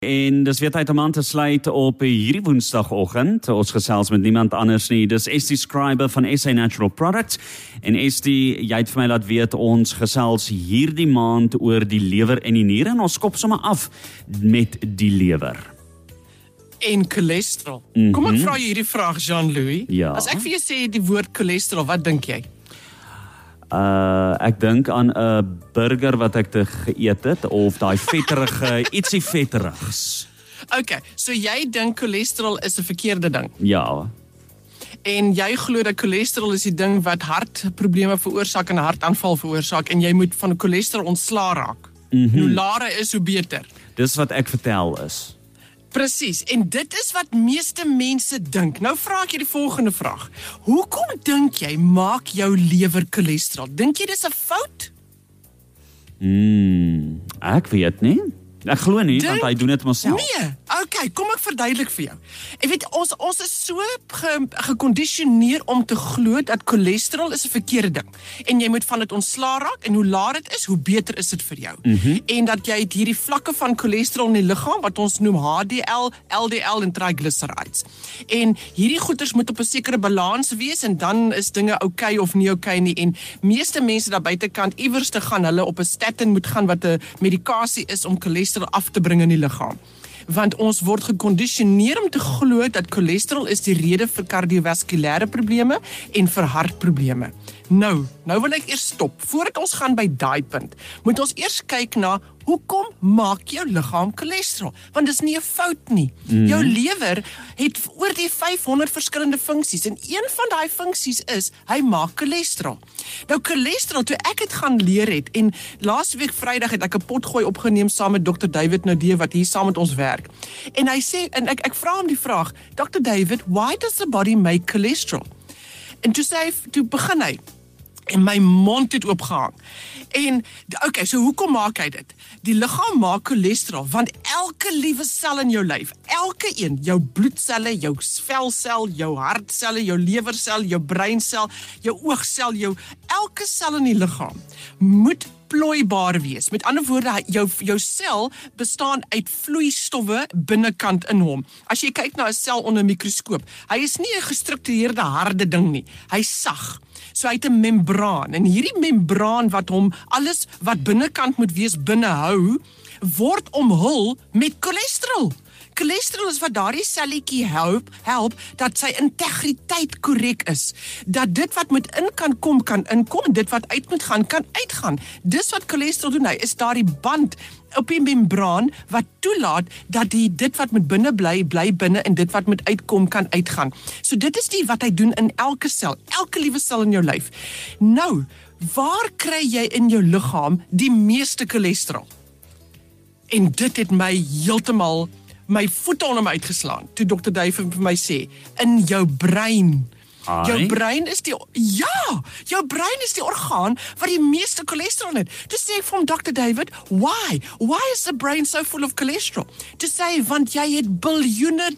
En dis weer tyd om aan te sluit op hierdie woensdagoggend. Ons gesels met niemand anders nie. Dis Estie Schreiber van SA Natural Products. En Estie, jy het vir my laat weet, ons gesels hierdie maand oor die lewer en die niere. En ons skop sommer af met die lewer. En cholesterol. Kom ek vra jy hierdie vraag, Jean-Louis? Ja. As ek vir jou sê die woord cholesterol, wat dink jy? Ek dink aan 'n burger wat ek te geëet het, of daai vetterige, ietsie vetterigs. Okay, so jy dink cholesterol is 'n verkeerde ding. Ja. En jy glo dat cholesterol is die ding wat hartprobleme veroorsaak en 'n hartaanval veroorsaak en jy moet van cholesterol ontslaa raak. Hoe laer is, hoe beter. Dis wat ek vertel is. Presies, en dit is wat meeste mense dink. Nou vra ek jy die volgende vraag. Hoekom dink jy maak jou lewer cholesterol? Dink jy dis 'n fout? Ek weet nie. Ek glo nie, want hy doen dit homself. Nee, okay, kom ek verduidelik vir jou. Ek weet, ons is so gekondisioneer om te glo dat cholesterol is 'n verkeerde ding. En jy moet van dit ontslaa raak, en hoe laer dit is, hoe beter is dit vir jou. En dat jy het hierdie vlakke van cholesterol in die liggaam, wat ons noem HDL, LDL en triglycerides. En hierdie goeders moet op 'n sekere balans wees, en dan is dinge okay of nie okay nie. En meeste mense daar buitekant iewers te gaan, hulle op 'n statin moet gaan, wat 'n medikasie is om cholesterol af te bring in die liggaam. Want ons word gekondisioneer om te glo dat cholesterol is die rede vir kardiovaskulêre probleme en vir hartprobleme. Nou wil ek eers stop. Voordat ons gaan by daai punt, moet ons eers kyk na hoekom maak jou liggaam cholesterol? Want dis nie 'n fout nie. Jou lewer het oor die 500 verskillende funksies en een van daai funksies is, hy maak cholesterol. Nou cholesterol, toe ek het gaan leer het, en laas week Vrydag het ek 'n potgooi opgeneem saam met Dr. David Naudé, wat hier saam met ons werk. En hy sê, en ek vra hom die vraag, Dr. David, why does the body make cholesterol? En toe begin hy, en my mond het oopgehang. En, okay, so hoekom maak hy dit? Die liggaam maak cholesterol, want elke liewe sel in jou lyf, elke een, jou bloedselle, jou velsel, jou hartselle, jou lewersel, jou breinsel, jou oogsel, elke sel in die liggaam moet plooibaar wees. Met ander woorde, jou sel bestaan uit vloeistowwe binnekant in hom. As jy kyk na 'n sel onder 'n mikroskoop, hy is nie 'n gestruktureerde harde ding nie, hy sag. So hy het 'n membraan, en hierdie membraan wat hom alles wat binnekant moet wees binnehou, word omhul met cholesterol. Cholesterol is wat daardie selletjie help dat sy integriteit korrek is. Dat dit wat moet in kan inkom, dit wat uit moet gaan, kan uitgaan. Dis wat cholesterol doen. Hy is daardie band op die membraan wat toelaat dat dit wat moet binne bly binne, en dit wat moet uitkom, kan uitgaan. So dit is wat hy doen in elke sel, elke liewe sel in jou lyf. Nou, waar kry jy in jou liggaam die meeste cholesterol? En dit het my heeltemal my voete onder my uitgeslaan, toe Dr. David vir my sê, in jou brein. Jou brein is jou brein is die orgaan wat die meeste cholesterol het. Toe sê ek vir hom, Dr. David, why is the brain so full of cholesterol? Toe sê hy, want jy het biljoene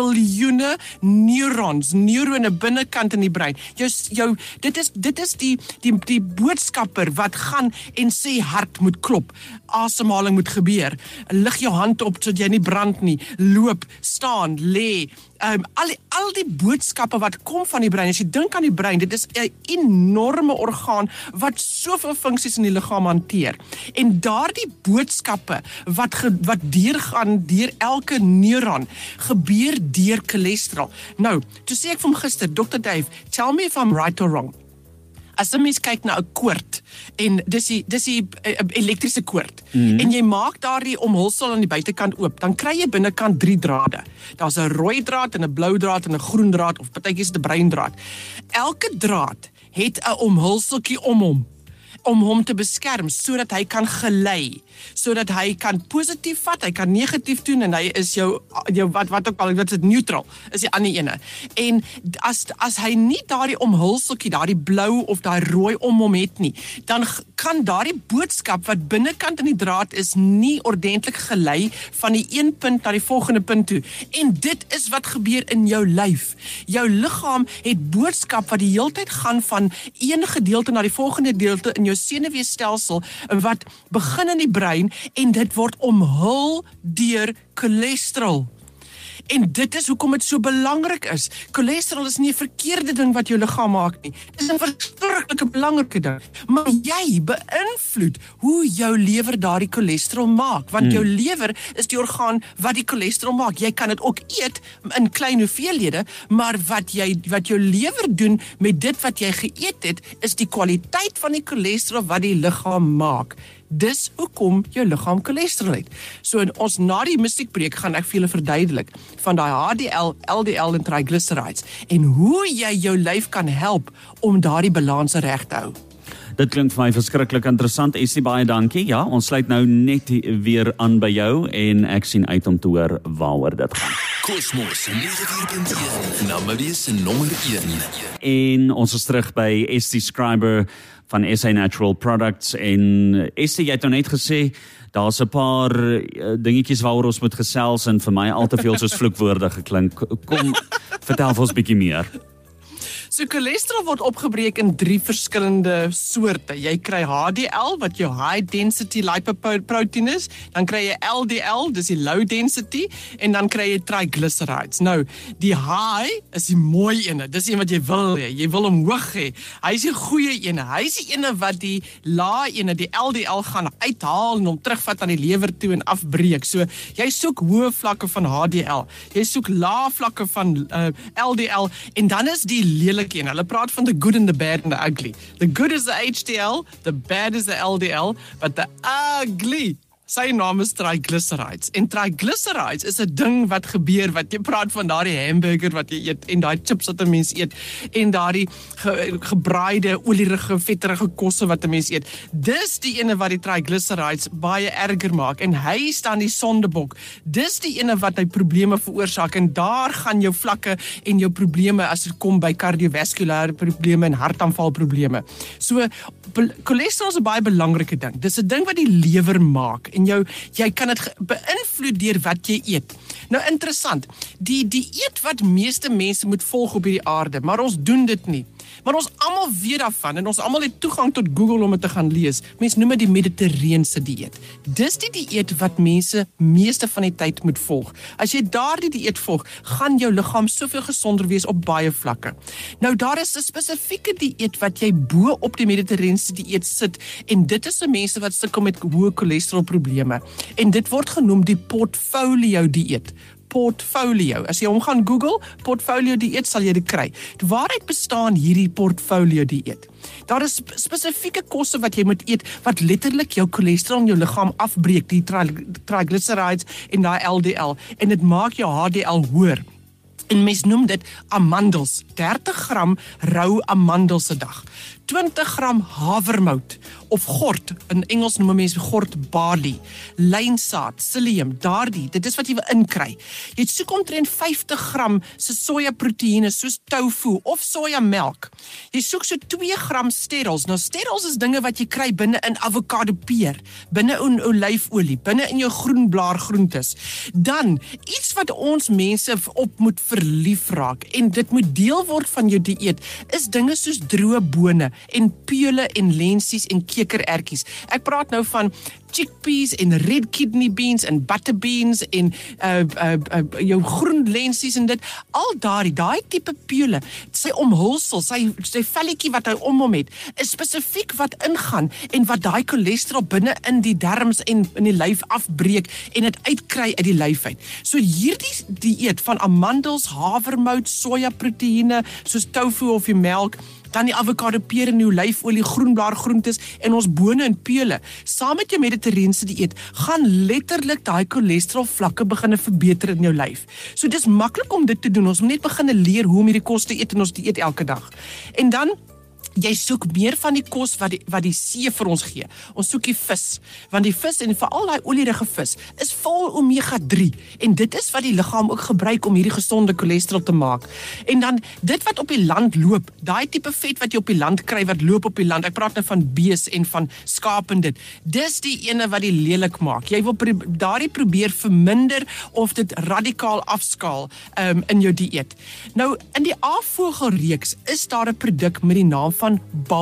neurone binnekant in die brein. Dit is die boodskapper wat gaan en sê hart moet klop, asemhaling moet gebeur, lig jou hand op sodat jy nie brand nie, loop, staan, lê, al die boodskappe wat kom van die brein. As jy dink aan die brein, dit is 'n enorme orgaan wat soveel funksies in die liggaam hanteer. En daardie boodskappe wat deurgaan deur elke neuron, gebeur deur cholesterol. Nou, toe sê ek vir hom gister, Dr. Dave, tell me if I'm right or wrong. As 'n mens kyk na 'n koord, en dis die elektriese koord, en jy maak daardie omhulsel aan die buitekant oop, dan kry jy binnekant 3 drade. Daar's 'n rooi draad, en 'n blou draad, en 'n groen draad, of partykeer is dit 'n bruin draad. Elke draad het 'n omhulseltjie om hom te beskerm, sodat hy kan gelei, sodat hy kan positief vat, hy kan negatief doen, en hy is jou wat ook al, wat is neutral, is die ander ene. En as hy nie daardie omhulseltjie, daardie blou of daardie rooi om hom het nie, dan kan daardie boodskap wat binnekant in die draad is, nie ordentlik gelei van die een punt na die volgende punt toe. En dit is wat gebeur in jou lyf. Jou liggaam het boodskap wat die heeltyd gaan van een gedeelte na die volgende gedeelte in jou jou senuweestelsel wat begin in die brein en dit word omhul deur cholesterol. En dit is hoekom dit so belangrik is. Cholesterol is nie 'n verkeerde ding wat jou liggaam maak nie. Dit is 'n verskriklike belangrike ding. Maar jy beïnvloed hoe jou lewer daardie cholesterol maak, want jou lewer is die orgaan wat die cholesterol maak. Jy kan dit ook eet in klein hoeveelhede, maar wat jou lewer doen met dit wat jy geëet het, is die kwaliteit van die cholesterol wat die liggaam maak. Dis hoekom jou liggaam cholesterol het. So ons na die musiekbreek gaan ek vir julle verduidelik van daai HDL, LDL en triglycerides en hoe jy jou lyf kan help om daardie balans reg te hou. Dit klink vir my verskriklik interessant. Essie, baie dankie. Ja, ons sluit nou net weer aan by jou en ek sien uit om te hoor waaroor dit gaan. Cosmos 94.1, Namibia se nommer 1. En ons is terug by Estie Schreiber van SA Natural Products en Estie, jy het nou net gesê daar's 'n paar dingetjies waaroor ons moet gesels en vir my al te veel soos vloekwoorde geklink. Kom, vertel vir ons bietjie meer. So cholesterol word opgebreek in 3 verskillende soorte. Jy kry HDL wat jou high density lipoprotein is, dan kry jy LDL, dis die low density, en dan kry jy triglycerides. Nou, die high is die mooi ene, dis een wat jy wil hê. Jy wil hom hoog hê. Hy is die goeie ene. Hy is die ene wat die lae ene, die LDL gaan uithaal en hom terugvat aan die lewer toe en afbreek. So jy soek hoë vlakke van HDL. Jy soek lae vlakke van LDL en dan is die lelike ene. Hulle praat van the good and the bad and the ugly. The good is the HDL, the bad is the LDL, but the ugly, sy naam is triglycerides. En triglycerides is 'n ding wat gebeur, wat jy praat van daardie hamburger wat jy eet, en daai chips wat 'n mens eet, en daardie gebraaide, olierige, vetterige kosse wat 'n mens eet. Dis die ene wat die triglycerides baie erger maak, en hy staan die sondebok. Dis die ene wat hy probleme veroorsaak, en daar gaan jou vlakke en jou probleme as dit kom by kardiovaskulêre probleme en hartaanvalprobleme. So, cholesterol is 'n baie belangrike ding. Dis 'n ding wat die lewer maak. En jy kan dit beïnvloed deur wat jy eet. Nou interessant, die dieet wat meeste mense moet volg op hierdie aarde, maar ons doen dit nie. Maar ons almal weet daarvan en ons almal het toegang tot Google om dit te gaan lees. Mense noem dit die mediterrane dieet. Dis die dieet wat mense meeste van die tyd moet volg. As jy daardie dieet volg, gaan jou liggaam soveel gesonder wees op baie vlakke. Nou daar is 'n spesifieke dieet wat jy bo op die mediterrane dieet sit en dit is vir mense wat sukkel met hoë cholesterolprobleme. En dit word genoem die portfolio dieet. Portfolio. As jy hom gaan Google, portfolio dieet, sal jy dit kry. Waaruit bestaan hierdie portfolio dieet? Daar is spesifieke kosse wat jy moet eet wat letterlik jou cholesterol in jou liggaam afbreek, die triglycerides en daai LDL, en dit maak jou HDL hoër. En mens noem dit amandels, 30 gram rou amandels 'n dag, 20 gram havermout of gort, in Engels noem mense gort barley, lynsaad, psyllium, dit is wat jy wil inkry. Jy soek omtrent 50 gram se sojaproteïene soos tofu of sojamelk. Jy soek so 2 gram sterels. Nou sterels is dinge wat jy kry binne in avokado peer, binne in olyfolie, binne in jou groenblaargroentes. Dan iets wat ons mense op moet verlief raak en dit moet deel word van jou dieet, is dinge soos droë bone en peule en lensies en kekerertjies. Ek praat nou van chickpeas en red kidney beans en butter beans en jou groen lensies en dit, al daai tipe peule, sy omhulsel, sy velletjie wat hy om hom het, is spesifiek wat ingaan en wat daai cholesterol binne in die darmes en in die lyf afbreek en dit uitkry uit die lyf uit. So hierdie dieet van amandels, havermout, sojaproteïene soos tofu of die melk, dan die avokado peer en die olyfolie, groenblaargroentes en ons bone en peule, saam met jou mediterrane dieet, gaan letterlik daai cholesterol vlakke begin verbeter in jou lyf. So dis maklik om dit te doen. Ons moet net begin leer hoe om hierdie kos te eet in ons dieet elke dag. En dan jy soek meer van die kos wat die see vir ons gee. Ons soek die vis, want die vis en veral daai olierige vis is vol omega-3 en dit is wat die liggaam ook gebruik om hierdie gesonde cholesterol te maak. En dan dit wat op die land loop, daai tipe vet wat jy op die land kry wat loop op die land. Ek praat nou van bees en van skaap en dit. Dis die ene wat die lelik maak. Jy wil daardie probeer verminder of dit radikaal afskaal in jou dieet. Nou in die aapvogelreeks is daar 'n produk met die naam van van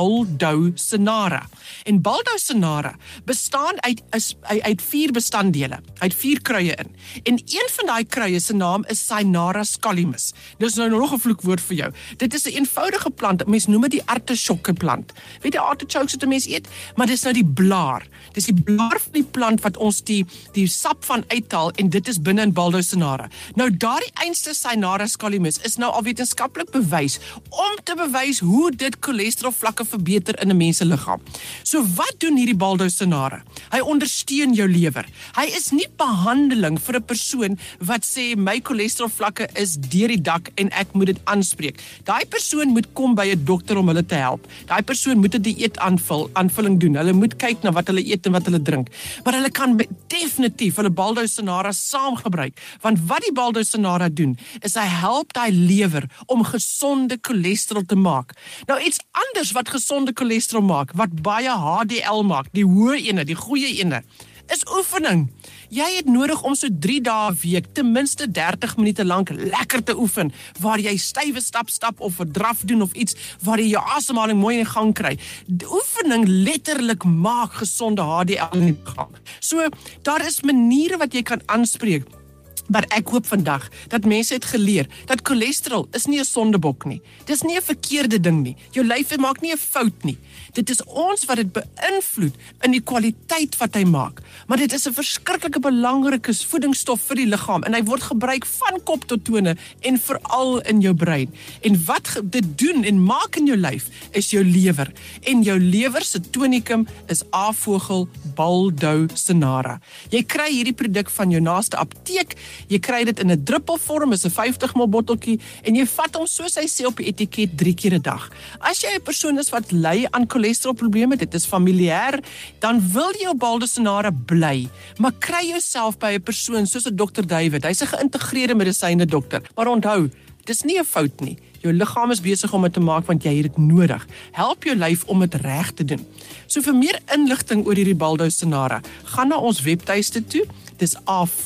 Baldowsenara. En Baldowsenara bestaan uit 4 bestanddele, uit 4 kruie in. En een van daai kruie se naam is Cynara scalymus. Dis nou nog 'n vloekwoord vir jou. Dit is 'n eenvoudige plant, mense noem dit die artisjokkeplant. Weet jy artichokes wat 'n mens eet? Maar dis nou die blaar. Dis die blaar van die plant wat ons die sap van uithaal en dit is binne in Baldowsenara. Nou daardie einste Cynara scalymus is nou al wetenskaplik bewys om te bewys hoe dit cholesterolvlakke verbeter in 'n mens se liggaam. So wat doen hierdie Baldowsenara? Hy ondersteun jou lewer. Hy is nie behandeling vir 'n persoon wat sê my cholesterolvlakke is deur die dak en ek moet dit aanspreek. Daai persoon moet kom by 'n dokter om hulle te help. Daai persoon moet 'n dieetaanvulling doen. Hulle moet kyk na wat hulle eet en wat hulle drink. Maar hulle kan definitief hulle Baldowsenara saam gebruik, want wat die Baldowsenara doen, is hy help daai lewer om gesonde cholesterol te maak. Nou iets anders wat gesonde cholesterol maak, wat baie HDL maak, die hoë ene, die goeie ene, is oefening. Jy het nodig om so 3 dae 'n week, ten minste 30 minute lank lekker te oefen, waar jy stywe stap of 'n draf doen of iets, waar jy jou asemhaling mooi in gang kry. Die oefening letterlik maak gesonde HDL in die liggaam. So, daar is maniere wat jy kan aanspreek. Maar ek hoop vandag dat mense het geleer dat cholesterol is nie 'n sondebok nie. Dis nie 'n verkeerde ding nie. Jou lyf maak nie 'n fout nie. Dit is ons wat dit beïnvloed in die kwaliteit wat hy maak. Maar dit is 'n verskriklike belangrike voedingsstof vir die liggaam en hy word gebruik van kop tot tone en veral in jou brein. En wat dit doen en maak in jou lyf is jou lewer. En jou lewer se tonikum is A-vogel Baldowsenara. Jy kry hierdie produk van jou naaste apteek. Jy kry dit in 'n druppelvorm, is 'n 50 ml botteltjie en jy vat hom soos hy sê op die etiket 3 keer 'n dag. As jy 'n persoon is wat ly aan cholesterolprobleme, dit is familiêr, dan wil jy jou Baldowsenara bly, maar kry jouself by 'n persoon soos 'n Dr. David. Hy's 'n geïntegreerde medisyne dokter. Maar onthou, dis nie 'n fout nie. Jou liggaam is besig om dit te maak want jy het dit nodig. Help jou lyf om dit reg te doen. So vir meer inligting oor hierdie Baldowsenara, gaan na ons webtuiste toe. Dis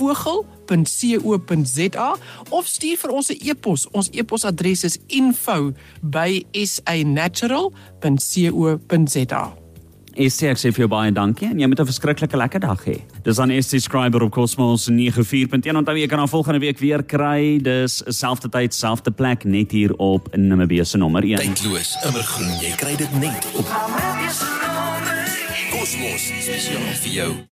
avogel.co.za of stuur vir ons 'n e-pos. Ons e-posadres is info@sanatural.co.za. Estie, ek sê vir jou baie dankie en jy moet 'n verskriklike lekker dag hê. Dis aan Estie Scriber op Cosmos 94.1. Onthou jy kan haar volgende week weer kry. Dis selfde tyd, selfde plek, net hier op Namibia se nommer 1. Tydloos, immergroen, jy kry dit net op Cosmos, spesiaal vir jou.